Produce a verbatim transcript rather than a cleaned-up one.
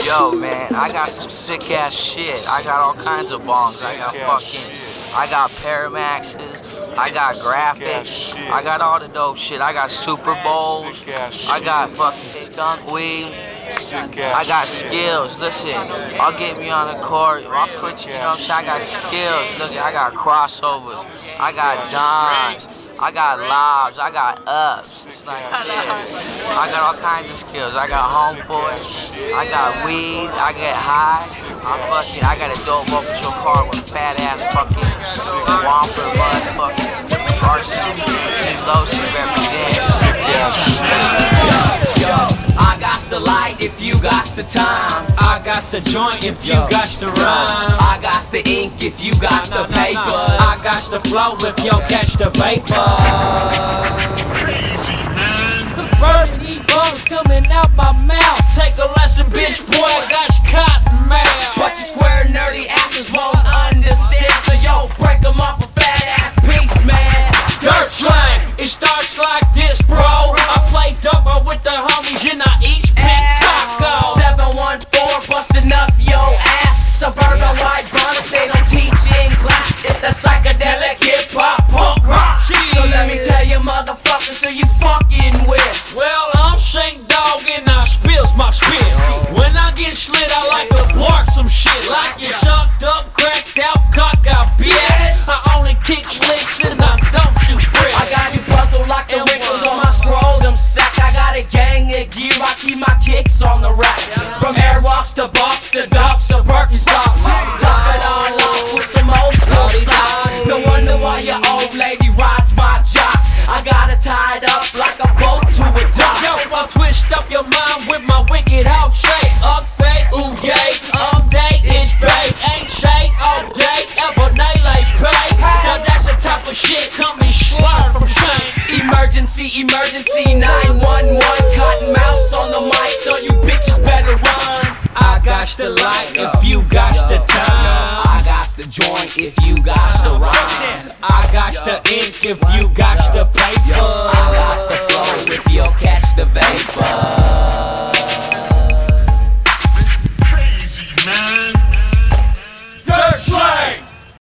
Yo, man, I got some sick ass shit. I got all kinds of bongs. I got fucking, I got Paramaxes. I got graphics. I got all the dope shit. I got Super Bowls. I got fucking skunk weed. I got skills. Listen, I'll get me on the court. I'll put you, you know what I'm saying? I got skills. Look, I got crossovers. I got dons. I got lobs, I got ups, it's like this. I got all kinds of skills. I got homeboys, I got weed, I get high. I fucking, I got a dope up patrol car with fat ass fucking Whopper, bud, fucking arson, Team Losi represents. I got the light if you got the time. I got the joint if you got the rhyme. I got the ink if you got the paper. I got the flow if you catch the vapor. Suburban E-bombs coming out my mouth. Take a lesson, bitch, boy, I got your cotton mouth. But you square nerdy asses won't understand. So yo, break them off a fat ass piece, man. Dirt slang, it starts like this, bro. I play double with the homies and I each pick taco. seven one four busting up your ass. Suburban white bonnets, they don't teach in class. It's that psychedelic hip hop punk rock. So let me tell you, motherfuckers, who you fucking with? Well, I'm Shank Dog and I spills my spit. When I get slit, I like to bark some shit. Like you sucked up, cracked out, cock out, bitch. I only kick licks and I don't shoot bricks. I got you puzzled like the wrinkles on my scrotum sack. I got a gang of gear, I keep my kicks on the rack. From airwalks to box to docks to Birkenstock. Top it all off with some old school socks. No wonder why your old lady rides my jock. I got it tied up like a boat to a dock. Yo, I'll twist up your mind with my wicked hawk shape. Up fake, ooh yay, um day, it's babe. Ain't shade all day, ever nayless pay. Now that's the type of shit coming slide from Shane. Emergency, emergency, nine one one. Cotton mouse on the mic, so you bitches better run. I got the light if you got the time. I got the joint if you got the rhyme. I got the ink if you got the paper. I got the flow